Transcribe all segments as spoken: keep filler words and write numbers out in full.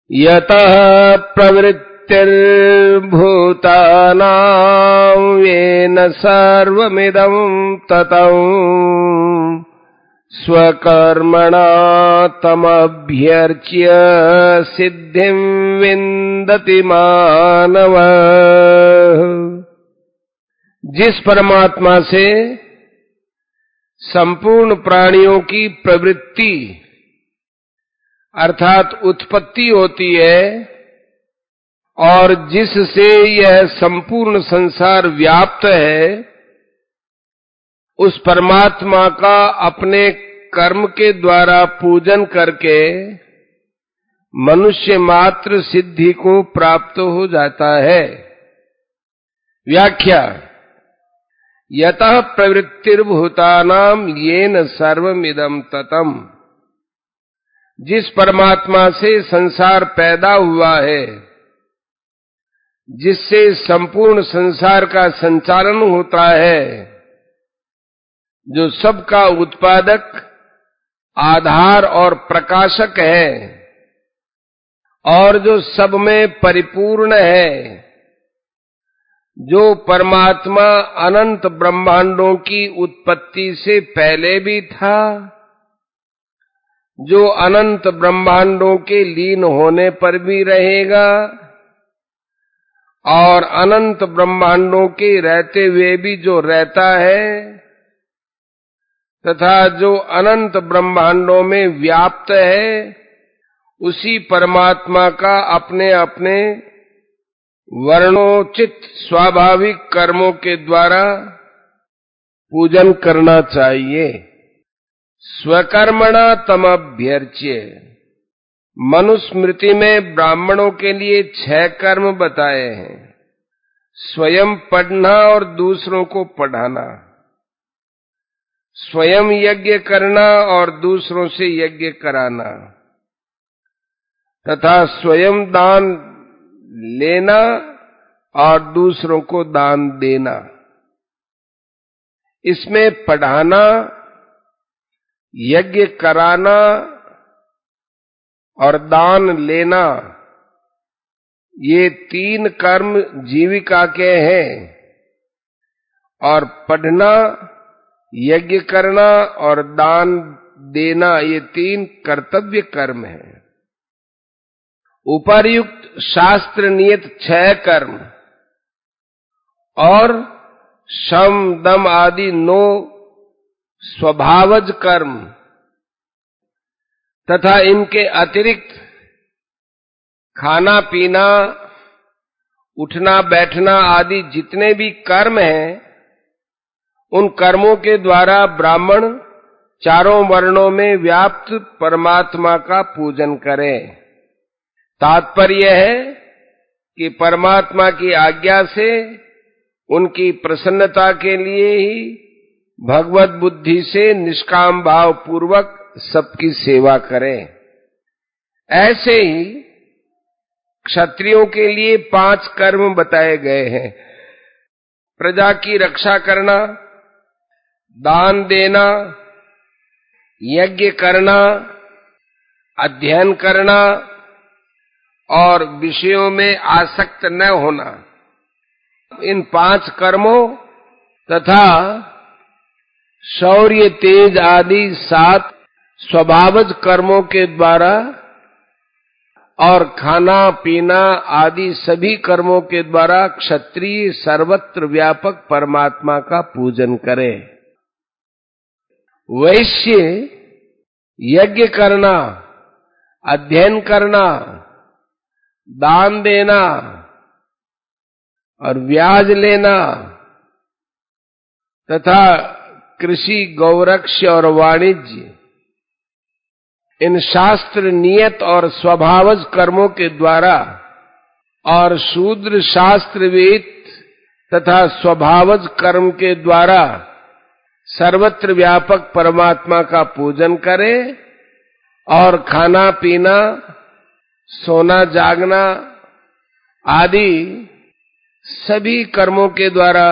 यतः प्रवृत्तिर्भूतानां येन सर्वमिदं ततं स्वकर्मणा तमभ्यर्च्य सिद्धिं विन्दति मानवः। जिस परमात्मा से संपूर्ण प्राणियों की प्रवृत्ति अर्थात उत्पत्ति होती है और जिससे यह संपूर्ण संसार व्याप्त है, उस परमात्मा का अपने कर्म के द्वारा पूजन करके मनुष्य मात्र सिद्धि को प्राप्त हो जाता है। व्याख्या: यतः प्रवृत्तिर्भूतानां येन सर्वमिदं ततम्। जिस परमात्मा से संसार पैदा हुआ है, जिससे संपूर्ण संसार का संचालन होता है, जो सबका उत्पादक, आधार और प्रकाशक है और जो सब में परिपूर्ण है, जो परमात्मा अनंत ब्रह्मांडों की उत्पत्ति से पहले भी था, जो अनंत ब्रह्मांडों के लीन होने पर भी रहेगा और अनंत ब्रह्मांडों के रहते हुए भी जो रहता है, तथा जो अनंत ब्रह्मांडों में व्याप्त है, उसी परमात्मा का अपने अपने वर्णोचित स्वाभाविक कर्मों के द्वारा पूजन करना चाहिए। स्वकर्मणा तमभ्यर्च्य। मनुस्मृति में ब्राह्मणों के लिए छह कर्म बताए हैं: स्वयं पढ़ना और दूसरों को पढ़ाना, स्वयं यज्ञ करना और दूसरों से यज्ञ कराना, तथा स्वयं दान लेना और दूसरों को दान देना। इसमें पढ़ाना, यज्ञ कराना और दान लेना, ये तीन कर्म जीविका के हैं और पढ़ना, यज्ञ करना और दान देना ये तीन कर्तव्य कर्म हैं। उपर्युक्त शास्त्र नियत छह कर्म और शम दम आदि नौ स्वभावज कर्म तथा इनके अतिरिक्त खाना पीना, उठना बैठना आदि जितने भी कर्म हैं, उन कर्मों के द्वारा ब्राह्मण चारों वर्णों में व्याप्त परमात्मा का पूजन करे। तात्पर्य है कि परमात्मा की आज्ञा से उनकी प्रसन्नता के लिए ही भगवत बुद्धि से निष्काम भाव पूर्वक सबकी सेवा करें। ऐसे ही क्षत्रियों के लिए पांच कर्म बताए गए हैं: प्रजा की रक्षा करना, दान देना, यज्ञ करना, अध्ययन करना और विषयों में आसक्त न होना। इन पांच कर्मों तथा शौर्य, तेज आदि सात स्वभावज कर्मों के द्वारा और खाना पीना आदि सभी कर्मों के द्वारा क्षत्रिय सर्वत्र व्यापक परमात्मा का पूजन करे। वैश्य यज्ञ करना, अध्ययन करना, दान देना और ब्याज लेना तथा कृषि, गौरक्ष और वाणिज्य, इन शास्त्र नियत और स्वभावज कर्मों के द्वारा और शूद्र शास्त्रवेद तथा स्वभावज कर्म के द्वारा सर्वत्र व्यापक परमात्मा का पूजन करे और खाना पीना, सोना जागना आदि सभी कर्मों के द्वारा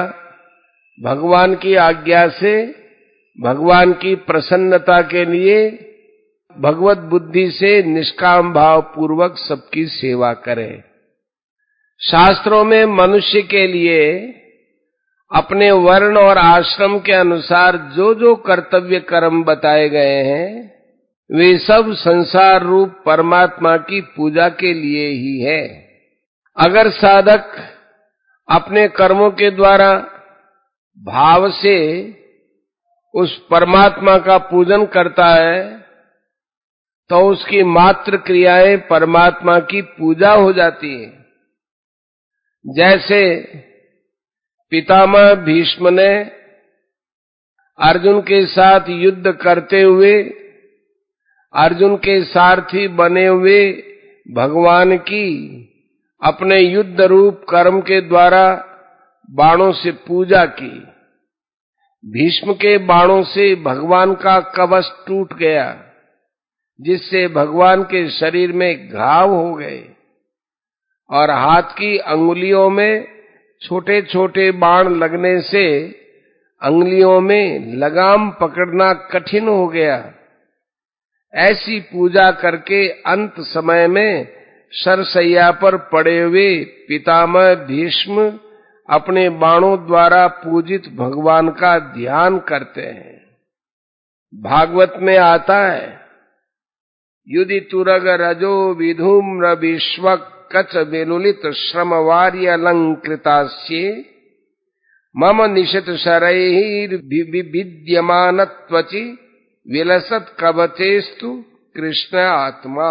भगवान की आज्ञा से भगवान की प्रसन्नता के लिए भगवत बुद्धि से निष्काम भाव पूर्वक सबकी सेवा करें। शास्त्रों में मनुष्य के लिए अपने वर्ण और आश्रम के अनुसार जो जो कर्तव्य कर्म बताए गए हैं वे सब संसार रूप परमात्मा की पूजा के लिए ही है। अगर साधक अपने कर्मों के द्वारा भाव से उस परमात्मा का पूजन करता है तो उसकी मात्र क्रियाएं परमात्मा की पूजा हो जाती है। जैसे पितामह भीष्म ने अर्जुन के साथ युद्ध करते हुए अर्जुन के सारथी बने हुए भगवान की अपने युद्ध रूप कर्म के द्वारा बाणों से पूजा की। भीष्म के बाणों से भगवान का कवच टूट गया, जिससे भगवान के शरीर में घाव हो गए और हाथ की अंगुलियों में छोटे छोटे बाण लगने से अंगुलियों में लगाम पकड़ना कठिन हो गया। ऐसी पूजा करके अंत समय में शरशैया पर पड़े हुए पितामह भीष्म अपने बाणों द्वारा पूजित भगवान का ध्यान करते हैं। भागवत में आता है, युधि तुरग रजो विधूम्र विश्वक कच बेलुलित श्रमवार्य अलंकृतास्ये मम निशत शरैर् विद्यमानत्वचि विलसत कवचेस्तु कृष्ण आत्मा।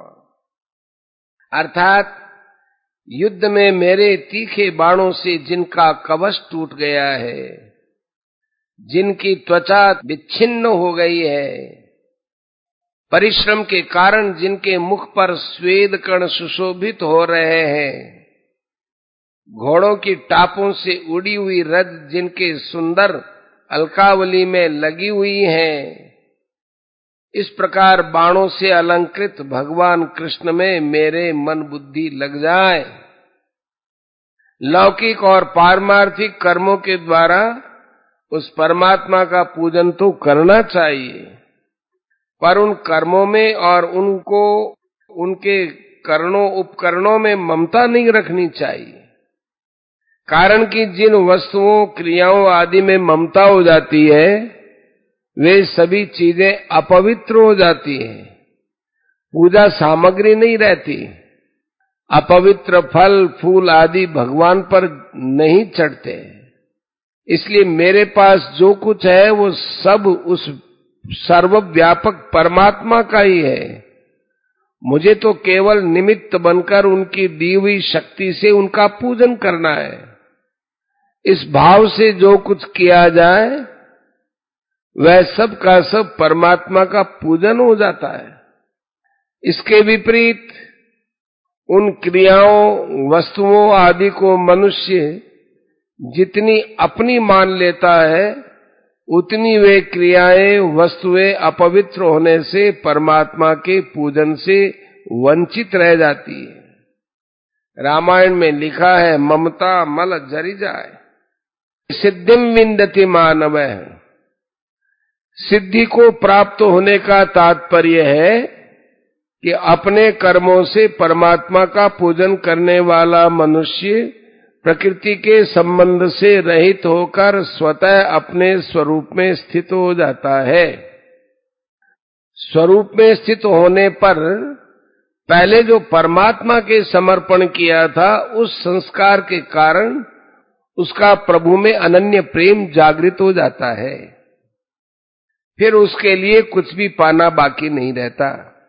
अर्थात युद्ध में मेरे तीखे बाणों से जिनका कवच टूट गया है, जिनकी त्वचा विच्छिन्न हो गई है, परिश्रम के कारण जिनके मुख पर स्वेद कण सुशोभित हो रहे हैं, घोड़ों की टापों से उड़ी हुई रज जिनके सुंदर अलकावली में लगी हुई है, इस प्रकार बाणों से अलंकृत भगवान कृष्ण में मेरे मन बुद्धि लग जाए। लौकिक और पारमार्थिक कर्मों के द्वारा उस परमात्मा का पूजन तो करना चाहिए, पर उन कर्मों में और उनको उनके करणों उपकरणों में ममता नहीं रखनी चाहिए। कारण कि जिन वस्तुओं क्रियाओं आदि में ममता हो जाती है वे सभी चीजें अपवित्र हो जाती हैं, पूजा सामग्री नहीं रहती। अपवित्र फल फूल आदि भगवान पर नहीं चढ़ते। इसलिए मेरे पास जो कुछ है वो सब उस सर्वव्यापक परमात्मा का ही है। मुझे तो केवल निमित्त बनकर उनकी दी हुई शक्ति से उनका पूजन करना है। इस भाव से जो कुछ किया जाए वह सब का सब परमात्मा का पूजन हो जाता है। इसके विपरीत उन क्रियाओं वस्तुओं आदि को मनुष्य जितनी अपनी मान लेता है उतनी वे क्रियाएं वस्तुएं अपवित्र होने से परमात्मा के पूजन से वंचित रह जाती है। रामायण में लिखा है, ममता मल जरि जाए सिद्धिम विंदति मानवः। सिद्धि को प्राप्त होने का तात्पर्य है कि अपने कर्मों से परमात्मा का पूजन करने वाला मनुष्य प्रकृति के संबंध से रहित होकर स्वतः अपने स्वरूप में स्थित हो जाता है। स्वरूप में स्थित होने पर पहले जो परमात्मा के समर्पण किया था उस संस्कार के कारण उसका प्रभु में अनन्य प्रेम जागृत हो जाता है। फिर उसके लिए कुछ भी पाना बाकी नहीं रहता।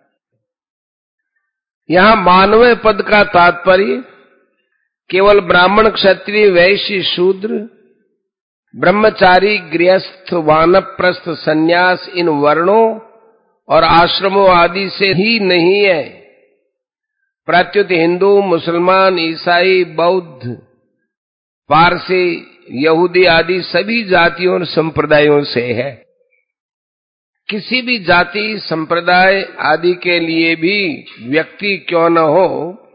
यहां मानव पद का तात्पर्य केवल ब्राह्मण क्षत्रिय वैश्य शूद्र ब्रह्मचारी गृहस्थ वानप्रस्थ सन्यास इन वर्णों और आश्रमों आदि से ही नहीं है। प्रत्युत हिंदू मुसलमान ईसाई बौद्ध पारसी यहूदी आदि सभी जातियों और संप्रदायों से है। किसी भी जाति संप्रदाय आदि के लिए भी व्यक्ति क्यों न हो,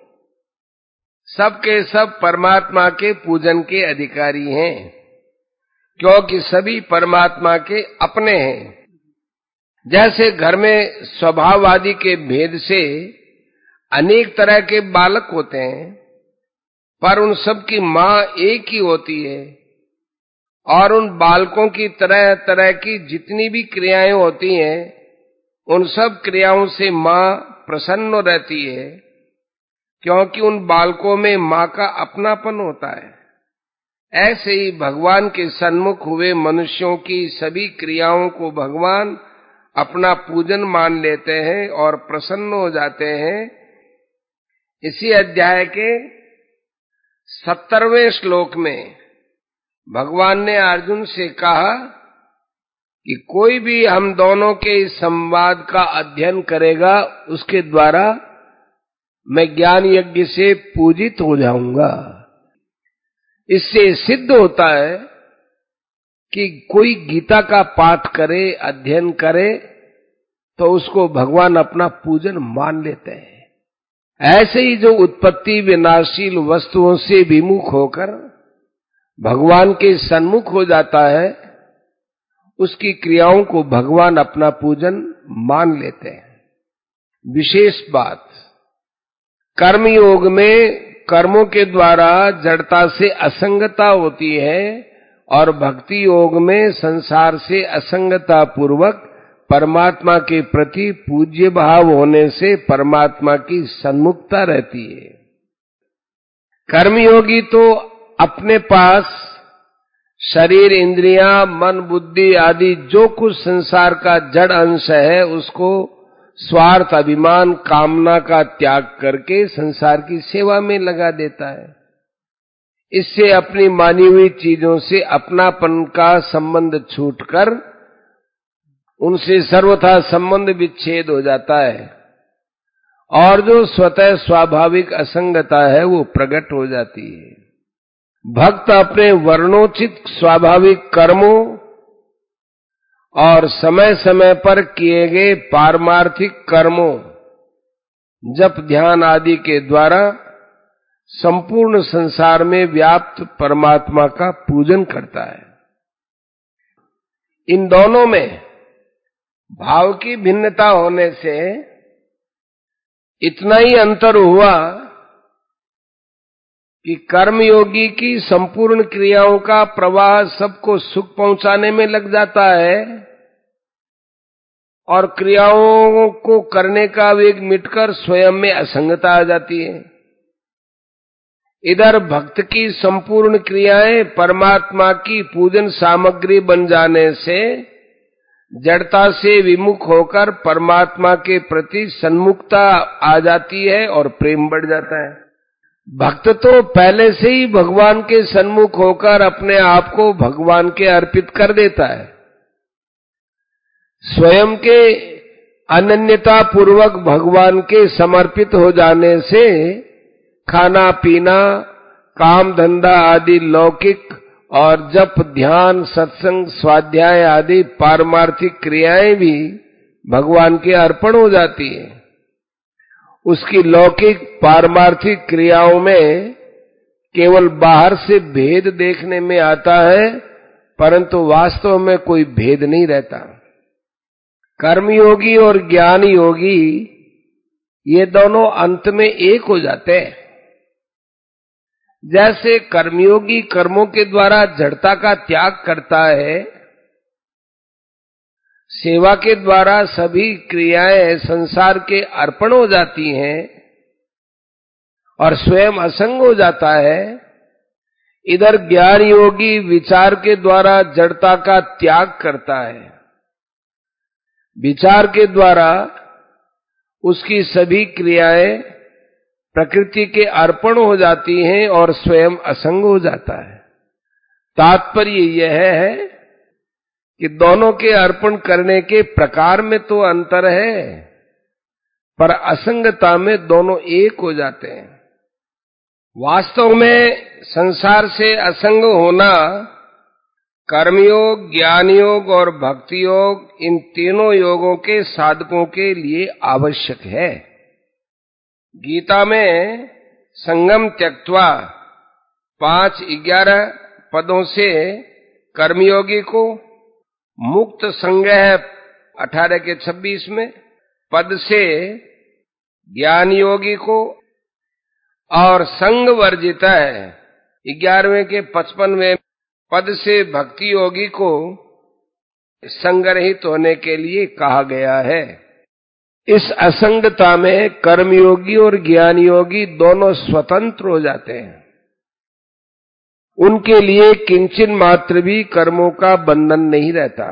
सबके सब परमात्मा के पूजन के अधिकारी हैं, क्योंकि सभी परमात्मा के अपने हैं। जैसे घर में स्वभाव आदि के भेद से अनेक तरह के बालक होते हैं, पर उन सब की मां एक ही होती है, और उन बालकों की तरह तरह की जितनी भी क्रियाएं होती हैं, उन सब क्रियाओं से मां प्रसन्न रहती है, क्योंकि उन बालकों में मां का अपनापन होता है। ऐसे ही भगवान के सन्मुख हुए मनुष्यों की सभी क्रियाओं को भगवान अपना पूजन मान लेते हैं और प्रसन्न हो जाते हैं। इसी अध्याय के सत्तरवें श्लोक में भगवान ने अर्जुन से कहा कि कोई भी हम दोनों के इस संवाद का अध्ययन करेगा, उसके द्वारा मैं ज्ञान यज्ञ से पूजित हो जाऊंगा। इससे सिद्ध होता है कि कोई गीता का पाठ करे, अध्ययन करे, तो उसको भगवान अपना पूजन मान लेते हैं। ऐसे ही जो उत्पत्ति विनाशील वस्तुओं से विमुख होकर भगवान के सन्मुख हो जाता है, उसकी क्रियाओं को भगवान अपना पूजन मान लेते हैं। विशेष बात, कर्म योग में कर्मों के द्वारा जड़ता से असंगता होती है, और भक्ति योग में संसार से असंगता पूर्वक परमात्मा के प्रति पूज्य भाव होने से परमात्मा की सन्मुखता रहती है। कर्मयोगी तो अपने पास शरीर, इंद्रियां, मन, बुद्धि आदि जो कुछ संसार का जड़ अंश है, उसको स्वार्थ, अभिमान, कामना का त्याग करके संसार की सेवा में लगा देता है। इससे अपनी मानी हुई चीजों से अपनापन का संबंध छूटकर उनसे सर्वथा संबंध विच्छेद हो जाता है, और जो स्वतः स्वाभाविक असंगता है वो प्रकट हो जाती है। भक्त अपने वर्णोचित स्वाभाविक कर्मों और समय समय पर किए गए पारमार्थिक कर्मों, जप, ध्यान आदि के द्वारा संपूर्ण संसार में व्याप्त परमात्मा का पूजन करता है। इन दोनों में भाव की भिन्नता होने से इतना ही अंतर हुआ कि कर्मयोगी की संपूर्ण क्रियाओं का प्रवाह सबको सुख पहुंचाने में लग जाता है, और क्रियाओं को करने का वेग मिटकर स्वयं में असंगता आ जाती है। इधर भक्त की संपूर्ण क्रियाएं परमात्मा की पूजन सामग्री बन जाने से जड़ता से विमुख होकर परमात्मा के प्रति सन्मुखता आ जाती है और प्रेम बढ़ जाता है। भक्त तो पहले से ही भगवान के सन्मुख होकर अपने आप को भगवान के अर्पित कर देता है। स्वयं के अनन्यता पूर्वक भगवान के समर्पित हो जाने से खाना पीना, काम धंधा आदि लौकिक और जप, ध्यान, सत्संग, स्वाध्याय आदि पारमार्थिक क्रियाएं भी भगवान के अर्पण हो जाती हैं। उसकी लौकिक पारमार्थिक क्रियाओं में केवल बाहर से भेद देखने में आता है, परंतु वास्तव में कोई भेद नहीं रहता। कर्मयोगी और ज्ञान योगी ये दोनों अंत में एक हो जाते हैं। जैसे कर्मयोगी कर्मों के द्वारा जड़ता का त्याग करता है, सेवा के द्वारा सभी क्रियाएं संसार के अर्पण हो जाती हैं और स्वयं असंग हो जाता है, इधर ज्ञान योगी विचार के द्वारा जड़ता का त्याग करता है। विचार के द्वारा उसकी सभी क्रियाएं प्रकृति के अर्पण हो जाती हैं और स्वयं असंग हो जाता है। तात्पर्य यह है कि दोनों के अर्पण करने के प्रकार में तो अंतर है, पर असंगता में दोनों एक हो जाते हैं। वास्तव में संसार से असंग होना कर्मयोग, ज्ञान योग और भक्ति योग, इन तीनों योगों के साधकों के लिए आवश्यक है। गीता में संगम त्यक्त्वा पांच ग्यारह पदों से कर्मयोगी को मुक्त संगह अठारह के छब्बीस में, पद से ज्ञान योगी को, और संग वर्जित है ग्यारहवें के पचपन में, पद से भक्ति योगी को संगरहित होने के लिए कहा गया है। इस असंगता में कर्मयोगी और ज्ञान योगी दोनों स्वतंत्र हो जाते हैं। उनके लिए किंचन मात्र भी कर्मों का बंधन नहीं रहता।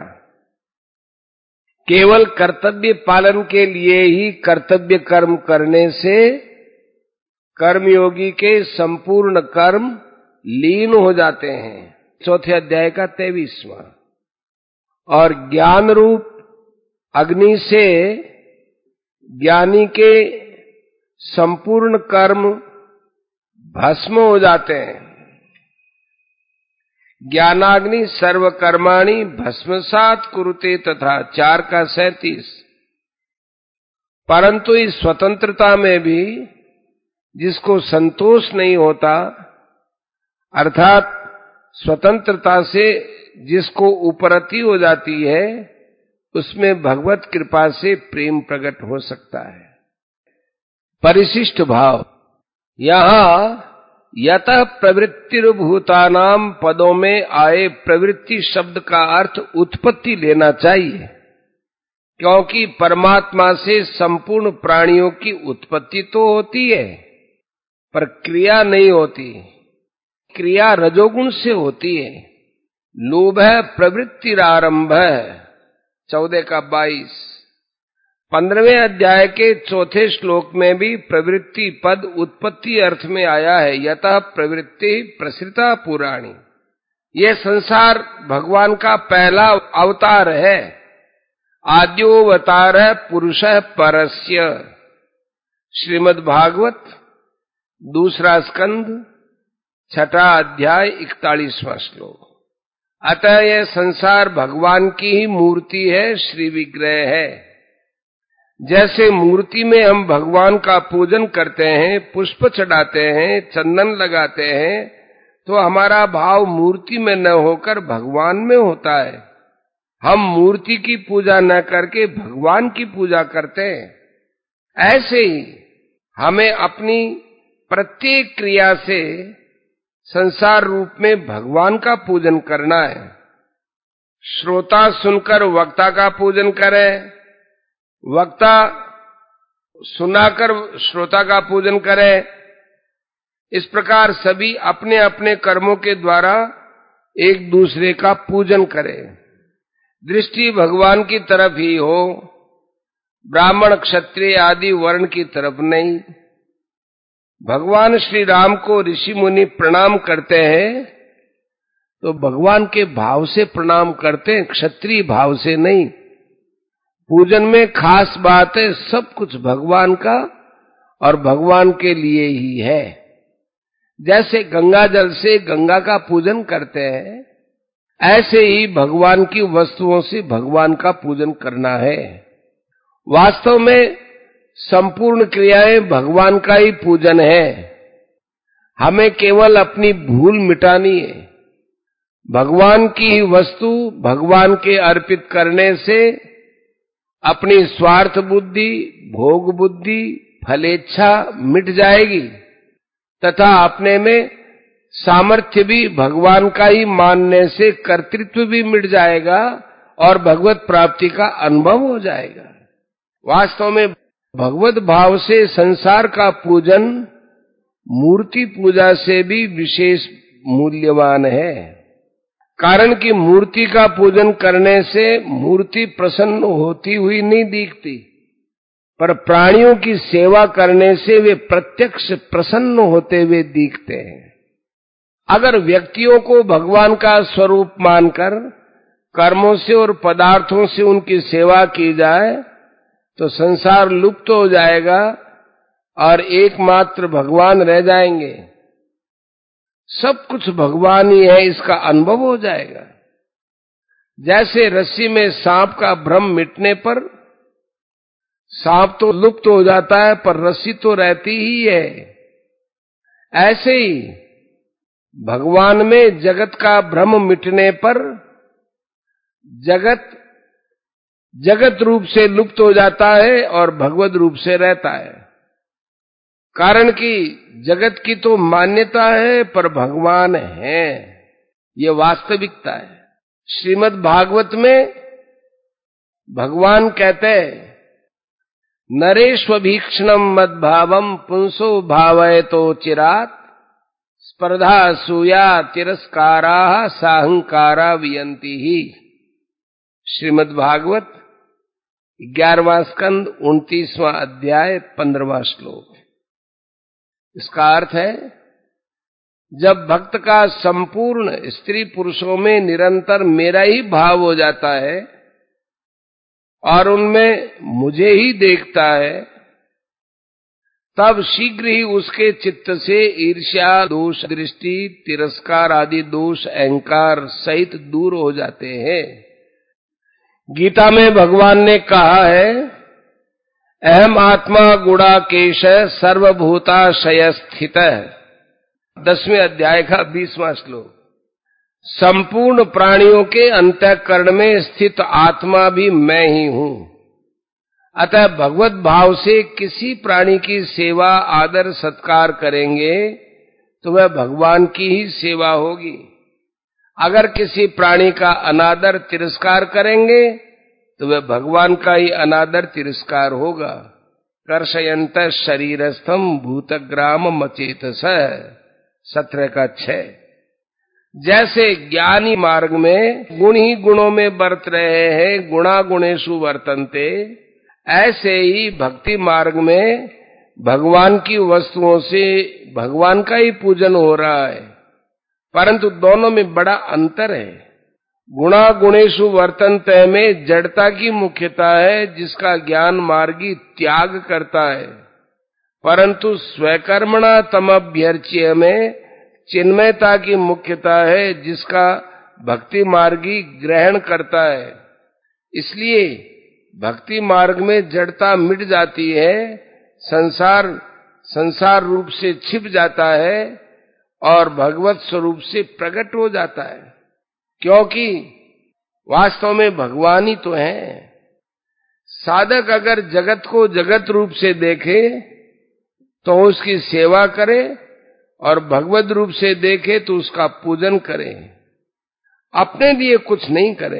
केवल कर्तव्य पालन के लिए ही कर्तव्य कर्म करने से कर्मयोगी के संपूर्ण कर्म लीन हो जाते हैं। चौथे अध्याय का तेईसवां। और ज्ञान रूप अग्नि से ज्ञानी के संपूर्ण कर्म भस्म हो जाते हैं। ज्ञानाग्नि सर्व कर्माणि भस्मसात कुरुते, तथा चार का सैंतीस। परंतु इस स्वतंत्रता में भी जिसको संतोष नहीं होता, अर्थात स्वतंत्रता से जिसको उपरति हो जाती है, उसमें भगवत कृपा से प्रेम प्रकट हो सकता है। परिशिष्ट भाव। यहां यतः प्रवृत्तिर्भूतानाम पदों में आए प्रवृत्ति शब्द का अर्थ उत्पत्ति लेना चाहिए, क्योंकि परमात्मा से संपूर्ण प्राणियों की उत्पत्ति तो होती है पर क्रिया नहीं होती। क्रिया रजोगुण से होती है। लोभ है प्रवृत्तिरारंभ है, चौदह का बाईस। पंद्रहवें अध्याय के चौथे श्लोक में भी प्रवृत्ति पद उत्पत्ति अर्थ में आया है। यतः प्रवृत्ति प्रसृता पुराणी। यह संसार भगवान का पहला अवतार है। आद्योवतार पुरुषः परस्य। श्रीमद् भागवत दूसरा स्कंद छठा अध्याय इकतालीसवां श्लोक। अतः यह संसार भगवान की ही मूर्ति है, श्री विग्रह है। जैसे मूर्ति में हम भगवान का पूजन करते हैं, पुष्प चढ़ाते हैं, चंदन लगाते हैं, तो हमारा भाव मूर्ति में न होकर भगवान में होता है। हम मूर्ति की पूजा न करके भगवान की पूजा करते हैं। ऐसे ही हमें अपनी प्रत्येक क्रिया से संसार रूप में भगवान का पूजन करना है। श्रोता सुनकर वक्ता का पूजन करे, वक्ता सुनाकर श्रोता का पूजन करे। इस प्रकार सभी अपने अपने कर्मों के द्वारा एक दूसरे का पूजन करें। दृष्टि भगवान की तरफ ही हो, ब्राह्मण क्षत्रिय आदि वर्ण की तरफ नहीं। भगवान श्री राम को ऋषि मुनि प्रणाम करते हैं तो भगवान के भाव से प्रणाम करते हैं, क्षत्रिय भाव से नहीं। पूजन में खास बात है सब कुछ भगवान का और भगवान के लिए ही है। जैसे गंगा जल से गंगा का पूजन करते हैं, ऐसे ही भगवान की वस्तुओं से भगवान का पूजन करना है। वास्तव में संपूर्ण क्रियाएं भगवान का ही पूजन है। हमें केवल अपनी भूल मिटानी है। भगवान की ही वस्तु भगवान के अर्पित करने से अपनी स्वार्थ बुद्धि, भोग बुद्धि, फलेच्छा मिट जाएगी तथा अपने में सामर्थ्य भी भगवान का ही मानने से कर्तृत्व भी मिट जाएगा और भगवत प्राप्ति का अनुभव हो जाएगा। वास्तव में भगवत भाव से संसार का पूजन मूर्ति पूजा से भी विशेष मूल्यवान है। कारण कि मूर्ति का पूजन करने से मूर्ति प्रसन्न होती हुई नहीं दिखती, पर प्राणियों की सेवा करने से वे प्रत्यक्ष प्रसन्न होते हुए दिखते हैं। अगर व्यक्तियों को भगवान का स्वरूप मानकर कर्मों से और पदार्थों से उनकी सेवा की जाए तो संसार लुप्त हो जाएगा और एकमात्र भगवान रह जाएंगे। सब कुछ भगवान ही है, इसका अनुभव हो जाएगा। जैसे रस्सी में सांप का भ्रम मिटने पर सांप तो लुप्त हो जाता है पर रस्सी तो रहती ही है, ऐसे ही भगवान में जगत का भ्रम मिटने पर जगत जगत रूप से लुप्त हो जाता है और भगवत रूप से रहता है। कारण कि जगत की तो मान्यता है पर भगवान है, ये वास्तविकता है। श्रीमद् भागवत में भगवान कहते हैं, नरेष्वभीक्षणम मद्भावम पुंसो भावयतो चिरात स्पर्धा असूया तिरस्कारा साहंकारा वियंती ही। श्रीमद् भागवत ग्यारहवां स्कंद उनतीसवां अध्याय पंद्रहवां श्लोक। इसका अर्थ है, जब भक्त का संपूर्ण स्त्री पुरुषों में निरंतर मेरा ही भाव हो जाता है और उनमें मुझे ही देखता है, तब शीघ्र ही उसके चित्त से ईर्ष्या, दोष, दृष्टि, तिरस्कार आदि दोष अहंकार सहित दूर हो जाते हैं। गीता में भगवान ने कहा है, अहम आत्मा गुणाकेश सर्वभूताशय स्थित। दसवें अध्याय का बीसवां श्लोक। संपूर्ण प्राणियों के अंतःकरण में स्थित आत्मा भी मैं ही हूं। अतः भगवत भाव से किसी प्राणी की सेवा आदर सत्कार करेंगे तो वह भगवान की ही सेवा होगी। अगर किसी प्राणी का अनादर तिरस्कार करेंगे तो वह भगवान का ही अनादर तिरस्कार होगा। कर्षयंत शरीरस्थम भूतग्राम मचेतस, सत्रह का छह। जैसे ज्ञानी मार्ग में गुण ही गुणों में बरत रहे हैं, गुणा गुणेषु वर्तन्ते, ऐसे ही भक्ति मार्ग में भगवान की वस्तुओं से भगवान का ही पूजन हो रहा है, परंतु दोनों में बड़ा अंतर है। गुणा गुणेषु वर्तन्ते में जड़ता की मुख्यता है, जिसका ज्ञान मार्गी त्याग करता है, परंतु स्वकर्मणा तमभ्यर्च्य में चिन्मयता की मुख्यता है, जिसका भक्ति मार्गी ग्रहण करता है। इसलिए भक्ति मार्ग में जड़ता मिट जाती है, संसार संसार रूप से छिप जाता है और भगवत स्वरूप से प्रकट हो जाता है, क्योंकि वास्तव में भगवान ही तो है। साधक अगर जगत को जगत रूप से देखे तो उसकी सेवा करे और भगवत रूप से देखे तो उसका पूजन करे, अपने लिए कुछ नहीं करे।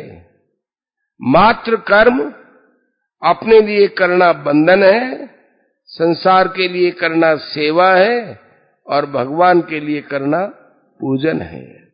मात्र कर्म अपने लिए करना बंधन है, संसार के लिए करना सेवा है और भगवान के लिए करना पूजन है।